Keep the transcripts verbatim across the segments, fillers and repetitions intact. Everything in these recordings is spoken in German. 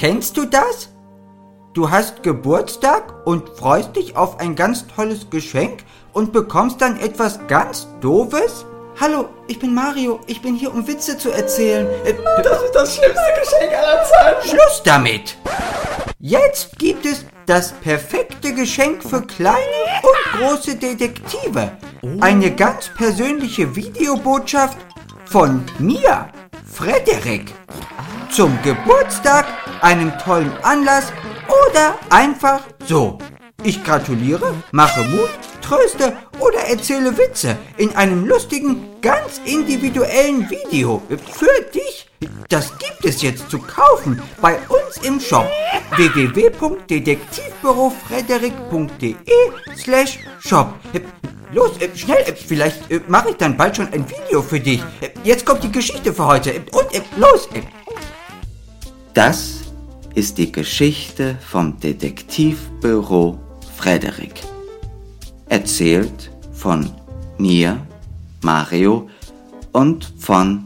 Kennst du das? Du hast Geburtstag und freust dich auf ein ganz tolles Geschenk und bekommst dann etwas ganz Doofes? Hallo, ich bin Mario. Ich bin hier, um Witze zu erzählen. Äh, das ist das schlimmste Geschenk aller Zeiten. Schluss damit! Jetzt gibt es das perfekte Geschenk für kleine und große Detektive. Eine ganz persönliche Videobotschaft von mir, Frederik. Zum Geburtstag, einem tollen Anlass oder einfach so. Ich gratuliere, mache Mut, tröste oder erzähle Witze in einem lustigen, ganz individuellen Video für dich. Das gibt es jetzt zu kaufen bei uns im Shop w w w punkt detektivbürofrederik punkt de slash shop. Los, äh, schnell, äh, vielleicht äh, mache ich dann bald schon ein Video für dich. Äh, jetzt kommt die Geschichte für heute. Äh, und äh, los! Äh. Das ist die Geschichte vom Detektivbüro Frederik. Erzählt von mir, Mario, und von...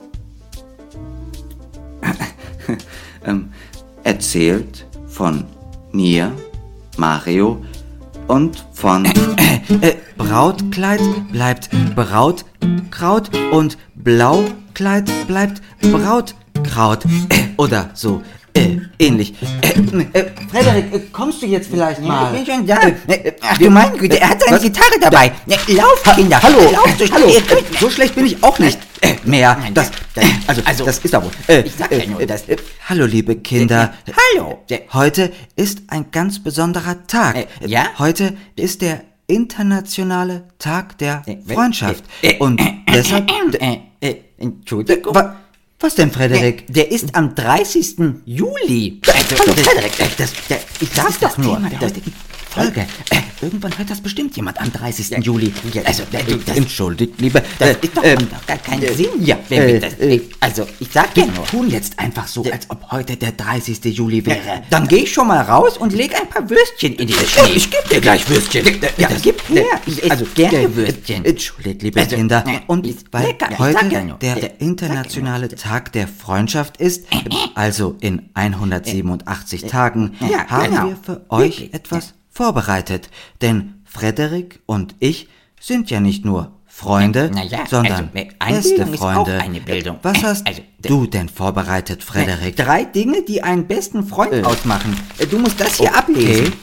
ähm, erzählt von mir, Mario, und von... äh, Brautkleid bleibt Brautkraut und Blaukleid bleibt Brautkraut. Äh, oder so. Äh, ähnlich. Äh, äh, Frederik, äh, kommst du jetzt vielleicht mal? Ich bin schon da. Äh, ach du meine Güte, er hat seine Was? Gitarre dabei. Äh, lauf, Kinder. Hallo, lauf, so hallo. schnell. Äh, so schlecht bin ich auch nicht äh, mehr. Das, äh, also, also, das ist aber. Äh, ich sag ja nur, äh, das- äh, hallo, liebe Kinder. Äh, hallo. Heute ist ein ganz besonderer Tag. Äh, ja? Heute ist der internationale Tag der Äh, Freundschaft. äh, äh, Und deshalb... Äh, äh, Entschuldigung. Wa- Was denn, Frederik? Der ist am dreißigsten Juli. Also, Hallo, das- Frederik, das, das, das, ich Das sag's ist das doch nur. Thema der Das- heutigen Folge. Äh, irgendwann hört das bestimmt jemand am dreißigsten Juli. Also, äh, das- Entschuldigt, liebe. Das äh, ist doch ähm, macht doch gar keinen äh, Sinn. Ja, wenn äh, wir das, äh, also, ich sag ja Wir nur. tun jetzt einfach so, als ob heute der dreißigste Juli wäre. Dann geh ich schon mal raus und leg ein paar Würstchen in den Schnee. Ich geb dir gleich Würstchen. Ja, gib her. Ich esse gerne Würstchen. Entschuldigt, liebe Also, Kinder. äh, Und ist weil lecker. Ich heute sag ja nur. der Äh, internationale Tag der Freundschaft ist, also in hundertsiebenundachtzig Tagen, Ja, haben genau. wir für euch Wirklich, etwas vorbereitet. Denn Frederik und ich sind ja nicht nur Freunde, Na ja, sondern also, äh, beste Einbildung ist auch Freunde. eine Bildung. Was hast Also, du denn vorbereitet, Frederik? Drei Dinge, die einen besten Freund Äh. ausmachen. Äh, Du musst das hier Okay. ablesen.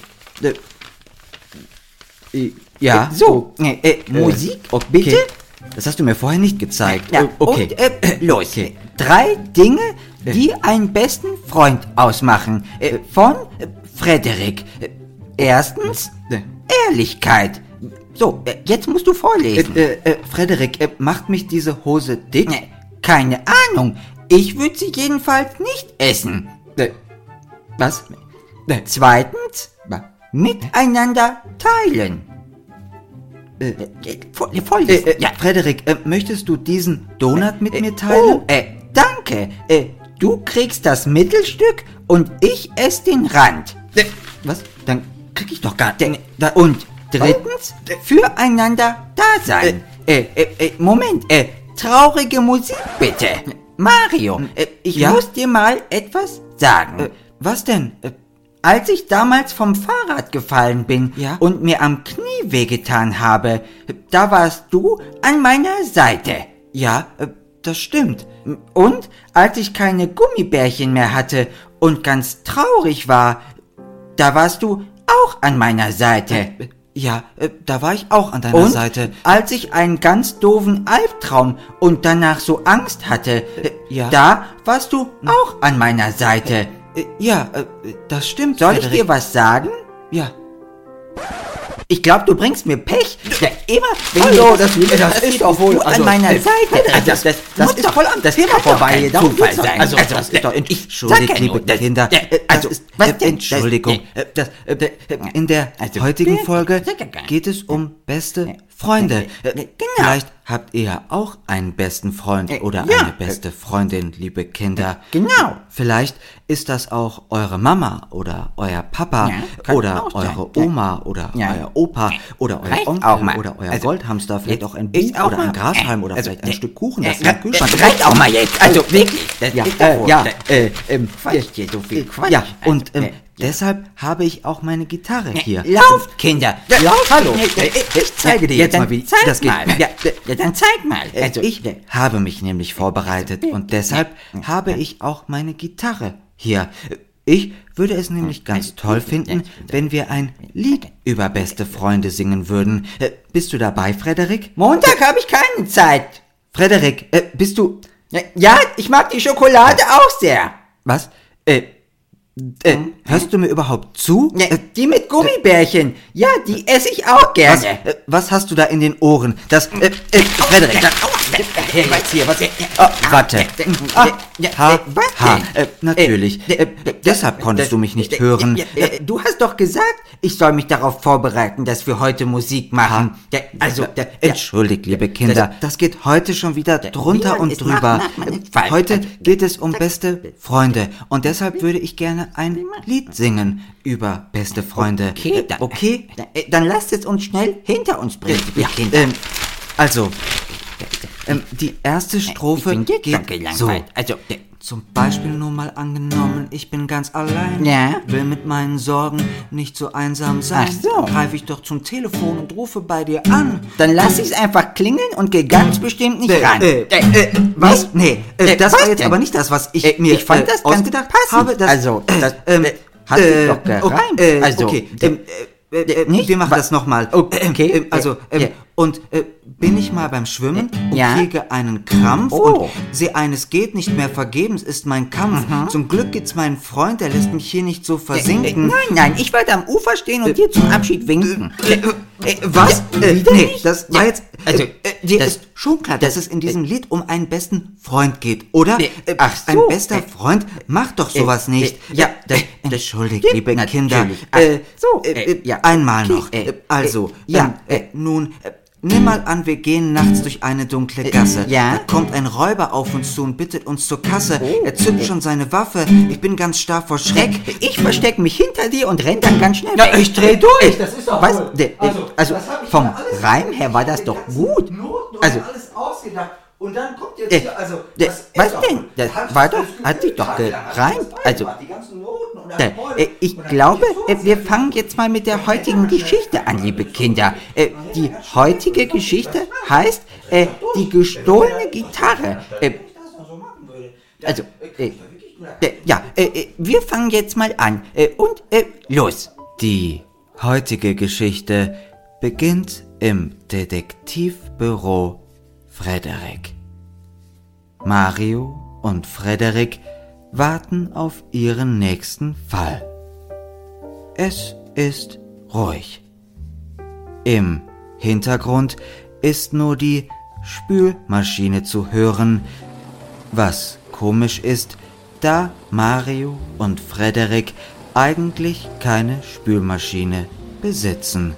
Äh, Ja, So, äh, äh, Musik, okay. bitte. Das hast du mir vorher nicht gezeigt. Ja, Äh, okay. und, äh, los. Drei Dinge, die einen besten Freund ausmachen. Äh, von äh, Frederik. Äh, Erstens, Äh. Ehrlichkeit. So, äh, jetzt musst du vorlesen. Äh, äh, äh, Frederik, äh, macht mich diese Hose dick? Äh, Keine Ahnung. Ich würde sie jedenfalls nicht essen. Äh, was? Äh, Zweitens, wa- miteinander teilen. äh, Äh, vor- äh, Vorlesen. äh, Ja. Frederik, äh, möchtest du diesen Donut mit Äh, mir teilen? Oh, äh, danke. Äh, du kriegst das Mittelstück und ich esse den Rand. Äh, was? Dann krieg ich doch gar Der- nicht. Da, Und drittens, füreinander da sein. Äh, äh, äh, Moment, äh, traurige Musik bitte. Mario, äh, ich Ja? muss dir mal etwas sagen. äh, was denn? Äh, Als ich damals vom Fahrrad gefallen bin Ja? und mir am Knie wehgetan habe, da warst du an meiner Seite. ja, äh, das stimmt. Und als ich keine Gummibärchen mehr hatte und ganz traurig war, da warst du auch an meiner Seite. Äh, ja, äh, da war ich auch an deiner Und Seite. als ich einen ganz doofen Albtraum und danach so Angst hatte, äh, ja. da warst du auch an meiner Seite. Äh, ja, äh, das stimmt. Soll ich Frederik. dir was sagen? Ja. Ich glaube, du bringst mir Pech. Ja, immer, wenn Hallo, mir das- passiert, das passiert, ist doch wohl- du an also, meiner äh, Seite. also, das- das muss ist doch voll am das Thema kann doch vorbei. kein Darum Zufall geht's doch. sein. Also, das ist doch- ich Entschuldigt, sag ja liebe nur, das- Kinder. ja, äh, also, das ist, was äh, denn? Entschuldigung. Das- Äh, das, äh, äh, in der Also, heutigen äh, Folge sag ja gar nicht. geht es um beste Freunde. Äh, Genau. Vielleicht habt ihr ja auch einen besten Freund Äh, oder ja. eine beste Freundin, liebe Kinder. Genau. Vielleicht ist das auch eure Mama oder euer Papa Ja, kann oder auch sein. eure Ja. Oma oder Ja. euer Opa oder euer Reicht Onkel auch mal. oder euer Also, Goldhamster, vielleicht jetzt auch ein ist Buch auch oder ein mal- Grashalm äh, oder also, vielleicht ein äh, Stück Kuchen, äh, das im Kühlschrank das reicht auch mal jetzt. Also wirklich. Das Ja, ist äh, doch ja, wohl. äh, ähm, Quatsch hier, so viel Quatsch. ja, und ähm, Also, äh, deshalb habe ich auch meine Gitarre hier. Lauft, Kinder. Ja, Lauft. hallo. Nee, Äh, ich zeige dir jetzt dann mal, wie zeig das geht. Mal. Ja, ja, dann zeig mal. Äh, Also, ich habe mich nämlich vorbereitet und deshalb habe ich auch meine Gitarre hier. Ich würde es nämlich ganz toll finden, wenn wir ein Lied über beste Freunde singen würden. Äh, Bist du dabei, Frederik? Montag habe ich keine Zeit. Frederik, äh, bist du... Ja, ja, ich mag die Schokolade auch sehr. Was? Äh, äh, hörst du mir überhaupt zu? Ja, Äh, die mit Gummibärchen. Ja, die esse ich auch Was, gerne. äh, was hast du da in den Ohren? Das, äh, äh, Frederik, da, her jetzt hier, was, oh, warte. Ah, ja, ha, äh, was ha, denn? äh, natürlich, äh, deshalb konntest du mich nicht hören. Ja, ja, äh, du hast doch gesagt, ich soll mich darauf vorbereiten, dass wir heute Musik machen. Ja, also, ja, Entschuldigt, liebe Kinder, das geht heute schon wieder drunter man und es drüber. macht, macht man es falsch. Heute Also, geht es um beste Freunde und deshalb würde ich gerne ein Lied singen über beste Freunde. Okay, Äh, dann, okay? Dann, äh, dann lasst es uns schnell hinter uns bringen. Ja, Kinder. ähm, also, ähm, die erste Strophe ich bin jetzt schon geht gelangweilt. so. Also, äh, Zum Beispiel nur mal angenommen, ich bin ganz allein. Ja. Will mit meinen Sorgen nicht so einsam sein. Ach so. Greife ich doch zum Telefon und rufe bei dir an. dann lass ich's einfach klingeln und geh ganz bestimmt nicht ran. Äh, äh, was? Nee, äh, Äh, das was war jetzt denn? aber nicht das, was ich Äh, mir ich fand äh, das ganz ausgedacht passend. habe. Das, Also, das, ähm, äh, hat sich doch gereimt. Äh, Also, okay, äh, ähm, äh, äh, nicht? wir machen Wa- das nochmal. Okay, Ähm, also, ähm, ja. und äh, bin ich mal beim Schwimmen und Ja. kriege einen Krampf Oh. und sehe eines geht nicht mehr, vergebens ist mein Kampf. Zum Glück gibt's meinen Freund, der lässt mich hier nicht so versinken. Nein, nein, ich werde am Ufer stehen und dir zum Abschied winken. Äh, äh, was? Ja, äh, wieder nee, nicht? das war Ja, jetzt. also, äh, äh, dir das- ist schon klar, dass das- es in diesem Lied um einen besten Freund geht, oder? Äh, Äh, ach Ein so, bester äh, Freund macht doch sowas äh, nicht. äh, ja, äh, äh, entschuldigt, stimmt liebe natürlich. Kinder. Ach Äh, so, äh, äh, äh, ja, einmal okay, noch. äh, Äh, also, äh, ja, ähm, äh, nun. Äh, Nimm mal an, wir gehen nachts durch eine dunkle Gasse. ja? Da kommt ein Räuber auf uns zu und bittet uns zur Kasse. Er zückt schon seine Waffe. Ich bin ganz starr vor Schreck. Ich verstecke mich hinter dir und renn dann ganz schnell Ja, weg. ich dreh durch. Das ist doch was? wohl. Der, der, Also, also, das hab ich vom mir alles- Reim her war das doch gut. Also, alles ausgedacht. Und dann kommt jetzt äh, hier, also, der, das ist was doch- denn? Das Hat- war doch, das- hat sich doch Hat- hat- gereimt. das Also, beigemacht, die ganzen Noten und Da, Akkorde. äh, ich Und dann glaube, geht's äh, los. wir fangen jetzt mal mit der heutigen Geschichte an, liebe Kinder. Äh, die heutige Geschichte heißt äh, die gestohlene Gitarre. Äh, also, äh, äh, ja, äh, äh, wir fangen jetzt mal an. Äh, und äh, los. Die heutige Geschichte beginnt im Detektivbüro Frederik. Mario und Frederik warten auf ihren nächsten Fall. Es ist ruhig. Im Hintergrund ist nur die Spülmaschine zu hören, was komisch ist, da Mario und Frederik eigentlich keine Spülmaschine besitzen.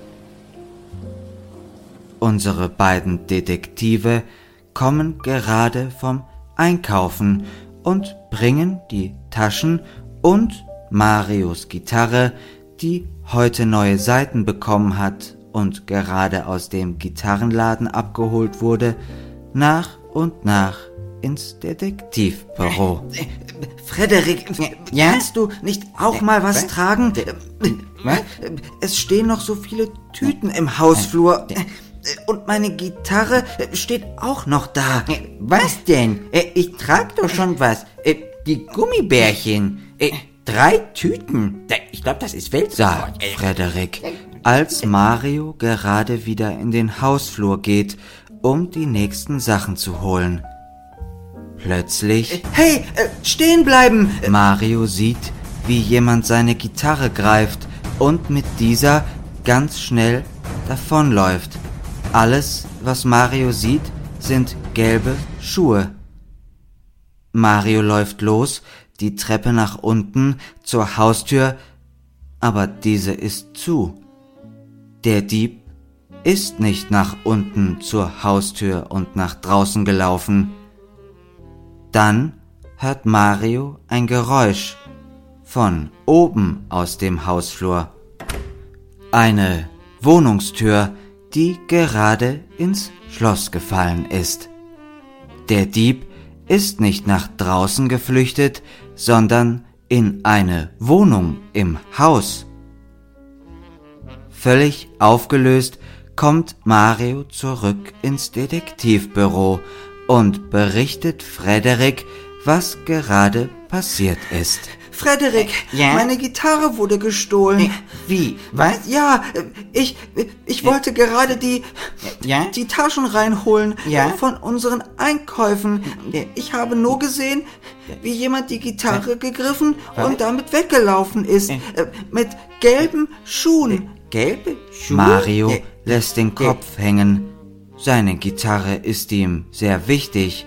Unsere beiden Detektive kommen gerade vom Einkaufen und bringen die Taschen und Marios Gitarre, die heute neue Saiten bekommen hat und gerade aus dem Gitarrenladen abgeholt wurde, nach und nach ins Detektivbüro. Frederik, Ja? kannst du nicht auch mal was Was? tragen? Was? Es stehen noch so viele Tüten im Hausflur. Und meine Gitarre steht auch noch da. Äh, Was denn? Äh, ich trag doch schon was. Äh, die Gummibärchen. Äh, drei Tüten. Da- Ich glaube, das ist Weltrekord. Sagt Frederik, als Mario gerade wieder in den Hausflur geht, um die nächsten Sachen zu holen. Plötzlich... Hey, äh, stehen bleiben! Mario sieht, wie jemand seine Gitarre greift und mit dieser ganz schnell davonläuft. Alles, was Mario sieht, sind gelbe Schuhe. Mario läuft los, die Treppe nach unten zur Haustür, aber diese ist zu. Der Dieb ist nicht nach unten zur Haustür und nach draußen gelaufen. Dann hört Mario ein Geräusch von oben aus dem Hausflur. Eine Wohnungstür, die gerade ins Schloss gefallen ist. Der Dieb ist nicht nach draußen geflüchtet, sondern in eine Wohnung im Haus. Völlig aufgelöst kommt Mario zurück ins Detektivbüro und berichtet Frederik, was gerade passiert ist. Frederik, Ja? meine Gitarre wurde gestohlen. Wie? Was? Ja, ich, ich wollte gerade die, Ja? die Taschen reinholen Ja? von unseren Einkäufen. Ich habe nur gesehen, wie jemand die Gitarre gegriffen und damit weggelaufen ist. Äh, Mit gelben Schuhen. Gelbe Schuhe? Mario Äh, lässt den Kopf hängen. Seine Gitarre ist ihm sehr wichtig.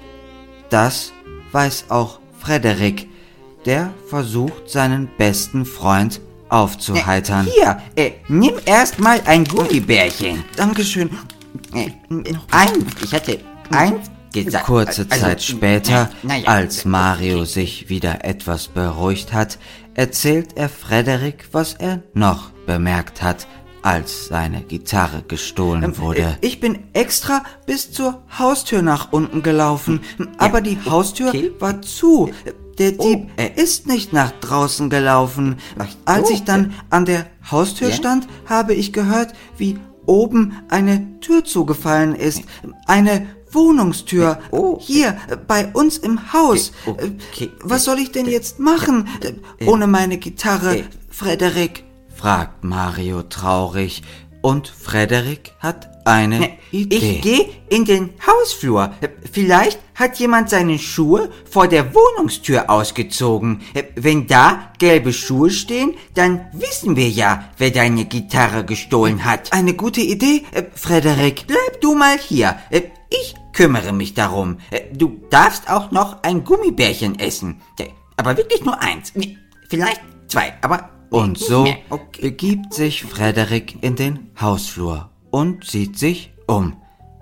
Das weiß auch Frederik, der versucht, seinen besten Freund aufzuheitern. Hier, äh, nimm erst mal ein Gummibärchen. Dankeschön. Äh, eins, ich hatte eins gesagt. Kurze Also, Zeit später, na ja. als Mario sich wieder etwas beruhigt hat, erzählt er Frederik, was er noch bemerkt hat, als seine Gitarre gestohlen wurde. Ich bin extra bis zur Haustür nach unten gelaufen, aber die Haustür okay. war zu. Der Dieb äh. ist nicht nach draußen gelaufen. Ach so. Als ich dann an der Haustür Ja? stand, habe ich gehört, wie oben eine Tür zugefallen ist. Eine Wohnungstür. Oh. Hier, äh, bei uns im Haus. Okay. Äh, Was soll ich denn jetzt machen? Äh, Ohne meine Gitarre, äh. Frederik. fragt Mario traurig, und Frederik hat eine Idee. Ich gehe in den Hausflur. Vielleicht hat jemand seine Schuhe vor der Wohnungstür ausgezogen. Wenn da gelbe Schuhe stehen, dann wissen wir ja, wer deine Gitarre gestohlen hat. Eine gute Idee, Frederik. Bleib du mal hier. Ich kümmere mich darum. Du darfst auch noch ein Gummibärchen essen. Aber wirklich nur eins. Vielleicht zwei, aber Und nicht so mehr. Okay. begibt sich Frederik in den Hausflur und sieht sich um.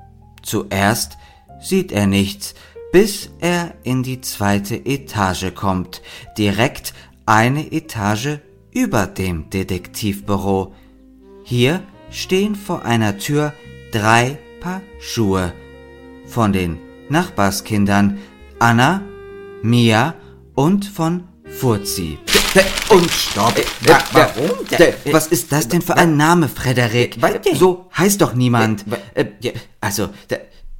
Zuerst sieht er nichts, bis er in die zweite Etage kommt, direkt eine Etage über dem Detektivbüro. Hier stehen vor einer Tür drei Paar Schuhe von den Nachbarskindern Anna, Mia und von Furzi. Und stopp. Wa- warum? Was ist das denn für ein Name, Frederik? Was denn? So heißt doch niemand. Wa- Äh, ja, also, da,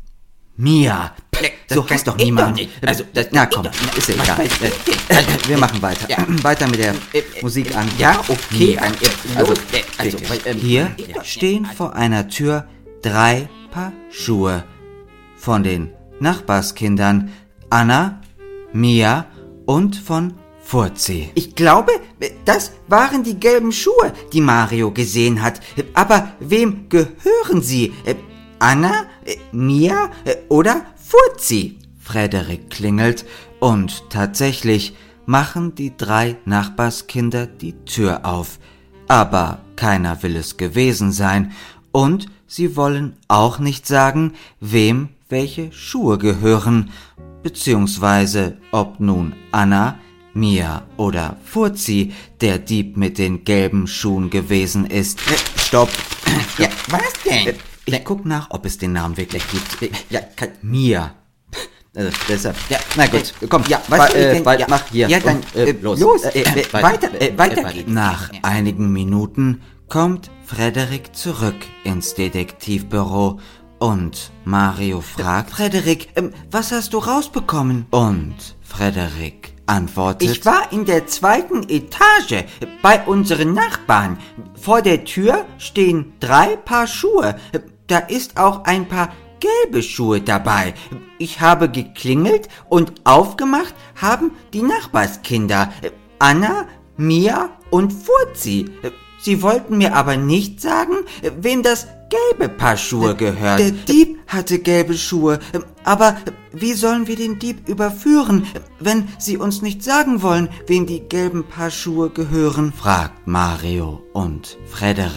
Mia. Das So kann heißt doch ich niemand. doch nicht. Also, das- Na ich komm, doch nicht. ist ja Was egal. weiß ich denn? Äh, Wir machen weiter. Ja. Weiter mit der Äh, äh, Musik an. Ja, okay. Mia. An, Also, also, äh, also, wirklich. weil, ähm, Hier ja, stehen vor einer Tür drei Paar Schuhe von den Nachbarskindern Anna, Mia und von Furzi. Ich glaube, das waren die gelben Schuhe, die Mario gesehen hat. Aber wem gehören sie? Anna, Mia oder Furzi? Frederik klingelt und tatsächlich machen die drei Nachbarskinder die Tür auf. Aber keiner will es gewesen sein und sie wollen auch nicht sagen, wem welche Schuhe gehören, beziehungsweise ob nun Anna, Mia oder Furzi der Dieb mit den gelben Schuhen gewesen ist. Stopp. Ja, was denn? Ich guck nach, ob es den Namen wirklich gibt. Ja, kann, Mia. Also, deshalb. Ja, na gut, komm, ja, was was ba, äh, denn? bald ja, mach hier. Ja, dann, Und, äh, äh, los. los, Äh, äh, äh, äh, weiter, äh, weiter äh, geht's. Nach Ja. einigen Minuten kommt Frederik zurück ins Detektivbüro und Mario fragt, Frederik, ähm, was hast du rausbekommen? und Frederik antwortet, Ich war in der zweiten Etage bei unseren Nachbarn. Vor der Tür stehen drei Paar Schuhe. Da ist auch ein paar gelbe Schuhe dabei. Ich habe geklingelt und aufgemacht haben die Nachbarskinder Anna, Mia und Furzi. Sie wollten mir aber nicht sagen, wem das gelbe Paar Schuhe gehört. Der Dieb hatte gelbe Schuhe, aber wie sollen wir den Dieb überführen, wenn sie uns nicht sagen wollen, wem die gelben Paar Schuhe gehören? fragt Mario und Frederik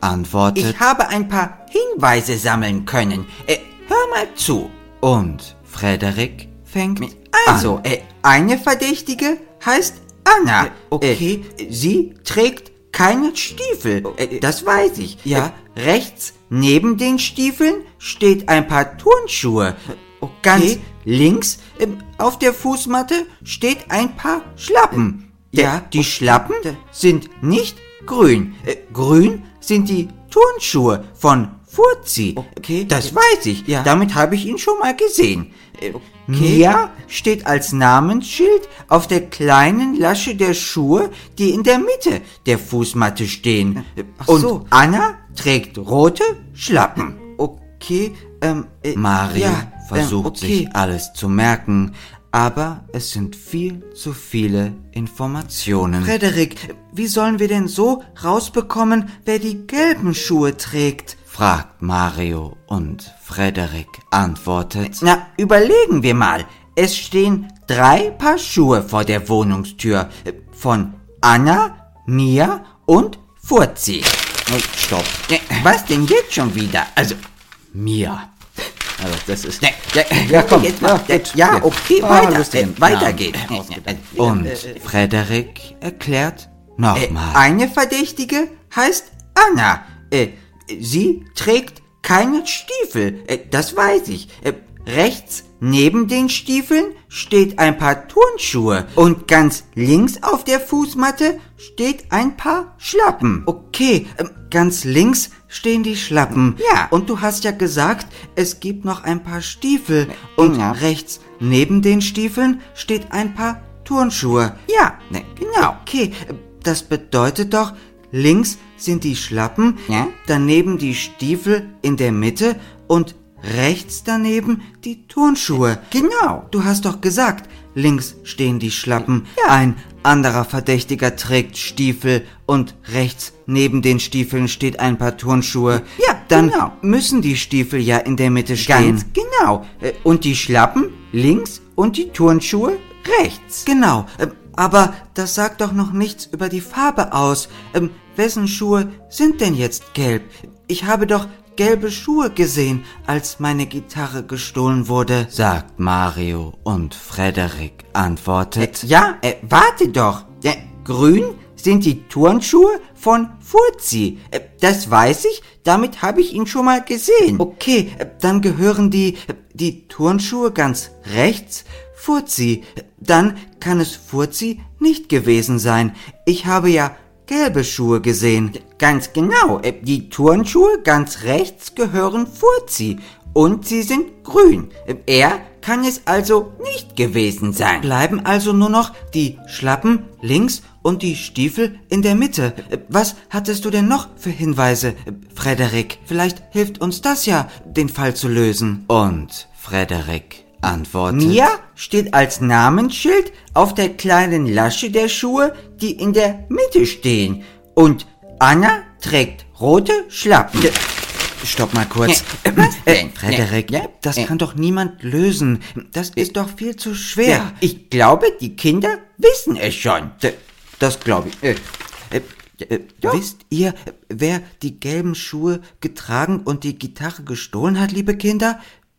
antwortet: Ich habe ein paar Hinweise sammeln können. Äh, hör mal zu. Und Frederik fängt Also, an. äh, eine Verdächtige heißt Anna. Äh, okay. Äh, sie trägt keine Stiefel. Äh, das weiß ich. Ja. Äh, rechts neben den Stiefeln steht ein paar Turnschuhe. Okay. Ganz links äh, auf der Fußmatte steht ein paar Schlappen. Ja, Äh, die okay. Schlappen sind nicht grün. Äh, grün sind die Turnschuhe von Furzi. Okay. Das weiß ich. Ja. Damit habe ich ihn schon mal gesehen. Äh, Okay. Mia steht als Namensschild auf der kleinen Lasche der Schuhe, die in der Mitte der Fußmatte stehen. Ach Und so. Anna trägt rote Schlappen. Okay, ähm, äh, Mario ja, versucht ähm, okay. sich alles zu merken, aber es sind viel zu viele Informationen. Frederik, wie sollen wir denn so rausbekommen, wer die gelben Schuhe trägt? Fragt Mario und Frederik antwortet: Na, überlegen wir mal. Es stehen drei Paar Schuhe vor der Wohnungstür äh, von Anna, Mia und Furzi. Oh, stopp. Äh, Was denn jetzt schon wieder? Also, Mia. Also das ist... Ja, ja, komm. Jetzt mal. Ja, ja, okay, Ah, weiter. lustigen Äh, weiter Namen geht's. ausgedacht. Und Frederik erklärt Äh, nochmal. eine Verdächtige heißt Anna. Äh, sie trägt keine Stiefel, äh, das weiß ich. Äh, rechts neben den Stiefeln steht ein paar Turnschuhe und ganz links auf der Fußmatte steht ein paar Schlappen. Okay, ähm, ganz links stehen die Schlappen. Ja. Und du hast ja gesagt, es gibt noch ein paar Stiefel. Und Ja. rechts neben den Stiefeln steht ein paar Turnschuhe. Ja, Ne, genau. Okay, äh, das bedeutet doch, links sind die Schlappen, Ja. daneben die Stiefel in der Mitte und rechts daneben die Turnschuhe. Genau. Du hast doch gesagt, links stehen die Schlappen, Ja. ein anderer Verdächtiger trägt Stiefel und rechts neben den Stiefeln steht ein paar Turnschuhe. Ja, Dann genau. müssen die Stiefel ja in der Mitte stehen. Ganz genau. Äh, Und die Schlappen links und die Turnschuhe rechts. Genau, ähm, aber das sagt doch noch nichts über die Farbe aus. Ähm, wessen Schuhe sind denn jetzt gelb? Ich habe doch gelbe Schuhe gesehen, als meine Gitarre gestohlen wurde. Sagt Mario und Frederik antwortet: Ja, äh, warte doch. Äh, grün sind die Turnschuhe von Furzi. Äh, das weiß ich, damit habe ich ihn schon mal gesehen. Okay, äh, dann gehören die, äh, die Turnschuhe ganz rechts Furzi. Dann kann es Furzi nicht gewesen sein. Ich habe ja gelbe Schuhe gesehen. Ganz genau, äh, die Turnschuhe ganz rechts gehören Furzi und sie sind grün. Äh, Er kann es also nicht gewesen sein. Bleiben also nur noch die Schlappen links und die Stiefel in der Mitte. Äh, Was hattest du denn noch für Hinweise, äh, Frederik? Vielleicht hilft uns das ja, den Fall zu lösen. Und Frederik antwortet: Mia steht als Namensschild auf der kleinen Lasche der Schuhe, die in der Mitte stehen. Und Anna trägt rote Schlappen. Stopp mal kurz. Ja, was Äh, denn? Frederik, Ja, ja, das ja. kann doch niemand lösen. Das ist doch viel zu schwer. Ja, ich glaube, die Kinder wissen es schon. D- Das glaube ich. Äh, äh, äh, Ja. Wisst ihr, äh, wer die gelben Schuhe getragen und die Gitarre gestohlen hat, liebe Kinder?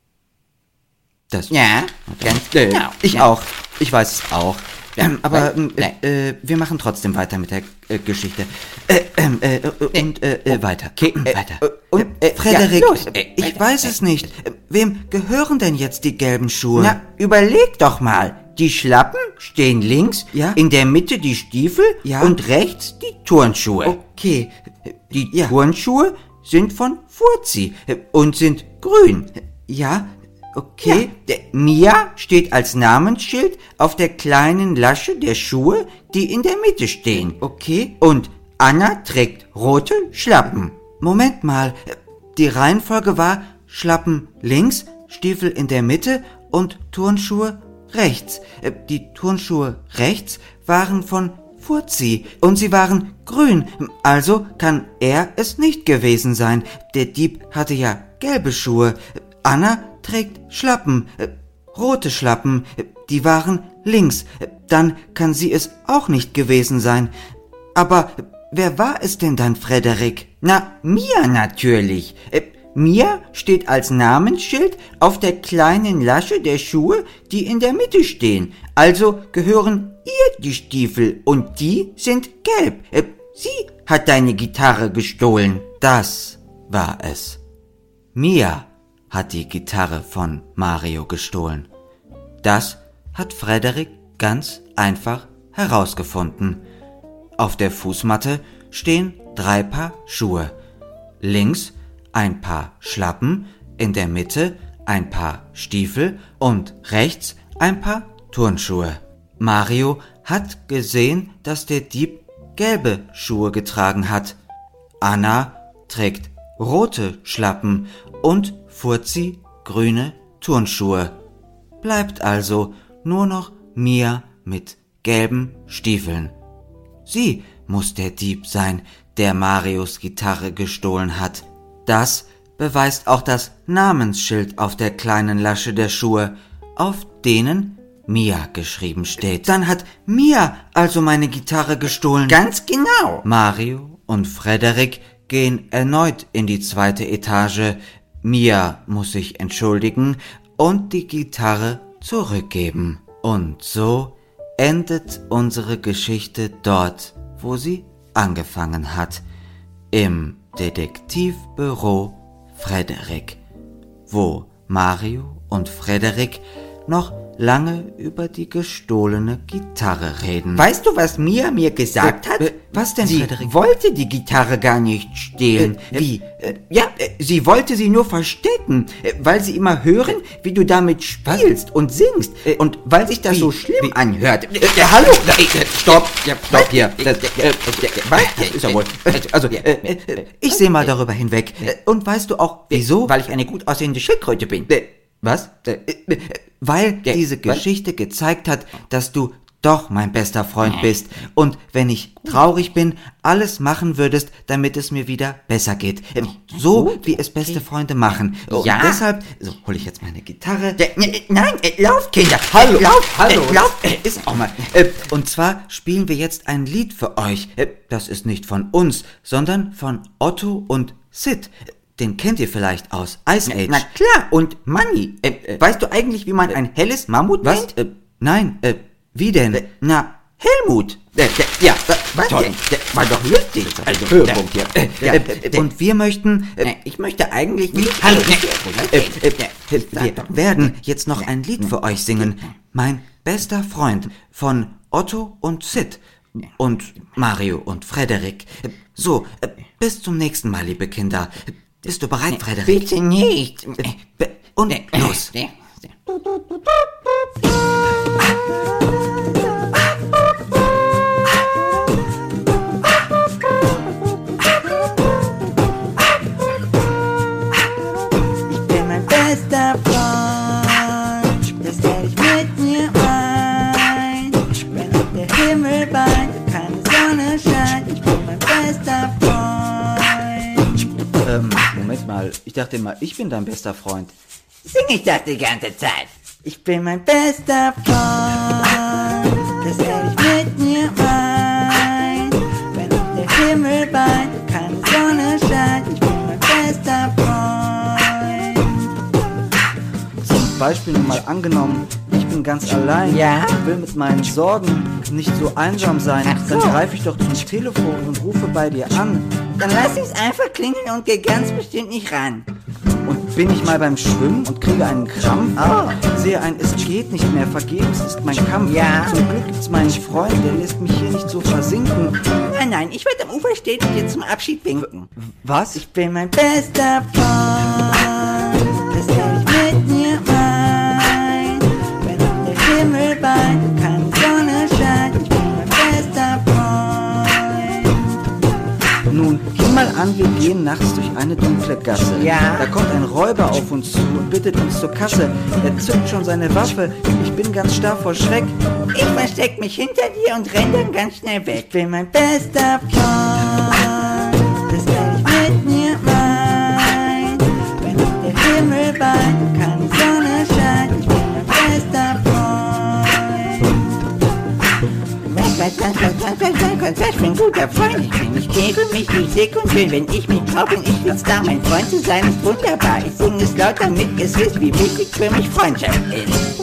Das Ja, ganz Äh, genau. Ich Ja. auch. Ich weiß es auch. Ja, Ähm, aber weil- ähm, äh, äh, wir machen trotzdem weiter mit der äh, Geschichte. Äh, ähm, äh, äh, und äh, äh, weiter. Okay, äh, weiter. äh, und, Äh, äh, Frederik, ja, los, äh, äh, ich weiter, weiß äh, es nicht. Äh, Wem gehören denn jetzt die gelben Schuhe? Na, überleg doch mal. Die Schlappen stehen links, Ja. in der Mitte die Stiefel Ja. und rechts die Turnschuhe. Okay. Die Ja. Turnschuhe sind von Furzi äh, und sind grün. Ja, Ja, okay. der Mia steht als Namensschild auf der kleinen Lasche der Schuhe, die in der Mitte stehen. Okay. Und Anna trägt rote Schlappen. Moment mal. Die Reihenfolge war Schlappen links, Stiefel in der Mitte und Turnschuhe rechts. Äh, Die Turnschuhe rechts waren von Furzi und sie waren grün. Also kann er es nicht gewesen sein. Der Dieb hatte ja gelbe Schuhe. Anna trägt Schlappen, äh, rote Schlappen. Äh, Die waren links. Äh, Dann kann sie es auch nicht gewesen sein. Aber wer war es denn dann, Frederik? Na, Mia natürlich. Äh, Mia steht als Namensschild auf der kleinen Lasche der Schuhe, die in der Mitte stehen. Also gehören ihr die Stiefel und die sind gelb. Äh, sie hat deine Gitarre gestohlen. Das war es. Mia hat die Gitarre von Mario gestohlen. Das hat Frederik ganz einfach herausgefunden. Auf der Fußmatte stehen drei Paar Schuhe. Links ein Paar Schlappen, in der Mitte ein Paar Stiefel und rechts ein Paar Turnschuhe. Mario hat gesehen, dass der Dieb gelbe Schuhe getragen hat. Anna trägt rote Schlappen und Furzi grüne Turnschuhe. Bleibt also nur noch Mia mit gelben Stiefeln. Sie muss der Dieb sein, der Marios Gitarre gestohlen hat. Das beweist auch das Namensschild auf der kleinen Lasche der Schuhe, auf denen Mia geschrieben steht. Dann hat Mia also meine Gitarre gestohlen. Ganz genau. Mario und Frederik gehen erneut in die zweite Etage. Mia muss sich entschuldigen und die Gitarre zurückgeben. Und so endet unsere Geschichte dort, wo sie angefangen hat. Im Detektivbüro Frederik, wo Mario und Frederik noch lange über die gestohlene Gitarre reden. Weißt du, was Mia mir gesagt hat? Äh, äh, was denn, sie Frederik? wollte die Gitarre gar nicht stehlen. Äh, äh, wie? Äh, ja, äh, sie wollte sie nur verstecken, äh, weil sie immer hören, wie du damit spielst und singst. Äh, und weil sich das wie, so schlimm wie, anhört. Äh, äh, hallo! Äh, stopp! Ja, stopp hier! Das, äh, äh, Was? das ist ja wohl. Also, äh, äh, ich sehe mal darüber hinweg. Äh, Und weißt du auch, wieso? Weil ich eine gut aussehende Schildkröte bin. Äh, Was? Äh, äh, Weil Ja, diese was? Geschichte gezeigt hat, dass du doch mein bester Freund bist und wenn ich traurig bin, alles machen würdest, damit es mir wieder besser geht. Ähm, So Gut, wie es beste Freunde machen. Und Ja. deshalb so, hole ich jetzt meine Gitarre. Äh, äh, Nein, äh, lauft, Kinder. Hallo, Äh, Lauft, hallo, äh, Lauft. äh, ist auch mal. Äh, und zwar spielen wir jetzt ein Lied für euch. Äh, das ist nicht von uns, sondern von Otto und Sid. Den kennt ihr vielleicht aus Ice Age. Na klar, und Manni, äh, äh, weißt du eigentlich, wie man ein helles Mammut Was? nennt? Äh, nein, äh, wie denn? Äh, Na, Helmut. Äh, äh, ja, äh, was Toll. denn? Der war doch lustig. Also, Höhepunkt hier. Äh, Äh, ja, äh, äh, und wir möchten... Äh, äh, ich möchte eigentlich nicht... Hallo, äh, äh, äh, äh, wir werden jetzt noch ein Lied für euch singen. Mein bester Freund von Otto und Sid und Mario und Frederik. So, äh, bis zum nächsten Mal, liebe Kinder. Bist du bereit, Frederik? Bitte nicht. Be- Und los. Ich bin mein bester Freund, das werde ich mit mir ein. Wenn auf der Himmel weint, keine Sonne scheint, ich bin mein bester Freund. Ähm, Moment mal. Ich dachte immer, ich bin dein bester Freund. Sing ich das die ganze Zeit. Ich bin mein bester Freund, das werde ich mit mir ein. Wenn auf der Himmel weint, keine Sonne scheint, ich bin mein bester Freund. Zum Beispiel nur mal angenommen, ich bin ganz allein. Ja? Ich will mit meinen Sorgen nicht so einsam sein. Ach so. Dann greife ich doch zum Telefon und rufe bei dir an. Dann lass ich's einfach klingeln und geh ganz bestimmt nicht ran. Und bin ich mal beim Schwimmen und kriege einen Krampf? Oh. Sehe ein, es geht nicht mehr, vergebens ist mein Kampf. Ja. Zum Glück gibt's meinen Freund, der lässt mich hier nicht so versinken. Nein, nein, ich werde am Ufer stehen und dir zum Abschied winken. Was? Ich bin mein bester Freund, das werde ich mit mir ein. Wenn auf der Himmel weint, keine Sonne scheint, ich bin mein bester Freund. Nun, nimm mal an, wir gehen nachts durch eine dunkle Gasse. Ja. Da kommt ein Räuber auf uns zu und bittet uns zur Kasse. Er zückt schon seine Waffe. Ich bin ganz starr vor Schreck. Ich versteck mich hinter dir und renn dann ganz schnell weg. Ich bin mein bester Freund, das werde ich mit mir ein. Wenn auf der Himmel weint, keine Sonne scheint, ich bin mein bester Freund. Weg, weg, Ich bin ein guter Freund, ich bin nicht gebe mich nicht dick und schön. Wenn ich mich brauch, bin ich fix da. Mein Freund zu sein ist wunderbar. Ich singe es laut, damit es wisst, wie wichtig für mich Freundschaft ist.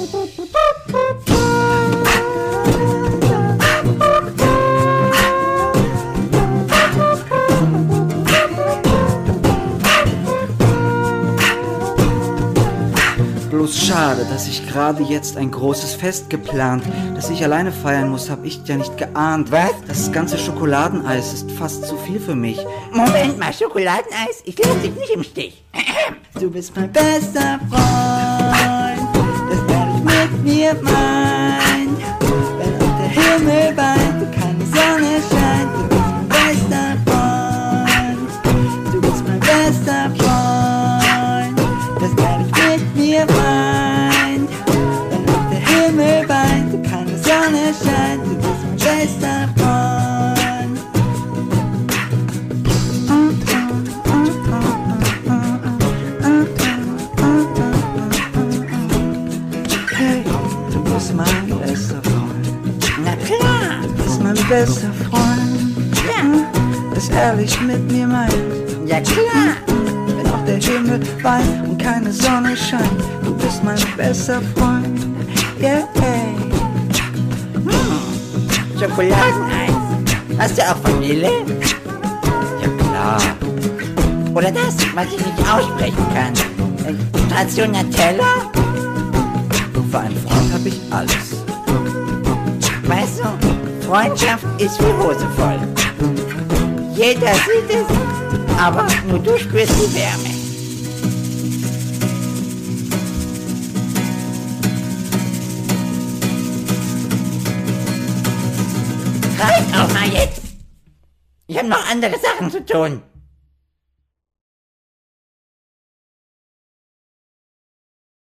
Bloß schade, dass ich gerade jetzt ein großes Fest geplant, das ich alleine feiern muss, hab ich ja nicht geahnt. Was? Das ganze Schokoladeneis ist fast zu viel für mich. Moment mal, Schokoladeneis? Ich lasse dich nicht im Stich. Du bist mein bester Freund, das werde ich mit mir meinen. Wenn auch der Himmel weint und keine Sonne scheint, du bist mein bester Freund. Du bist mein bester Freund, das werde ich mit mir meinen. Wenn auch der Himmel weint und keine Sonne scheint, du bist mein bester Freund. Hey, du bist mein bester Freund. Na klar, Du bist mein bester Freund, ja, das ehrlich mit mir meint. ja klar. Wenn auch der Himmel weint und keine Sonne scheint, du bist mein bester Freund. Yeah, hey. Schokoladeneis. Hast du auch Vanille? Ja klar. Oder das, was ich nicht aussprechen kann? Äh, Stracciatella? Für einen Freund hab ich alles. Weißt du, Freundschaft ist wie Hose voll. Jeder sieht es, aber nur du spürst die Wärme. Reicht auch mal jetzt! Ich habe noch andere Sachen zu tun.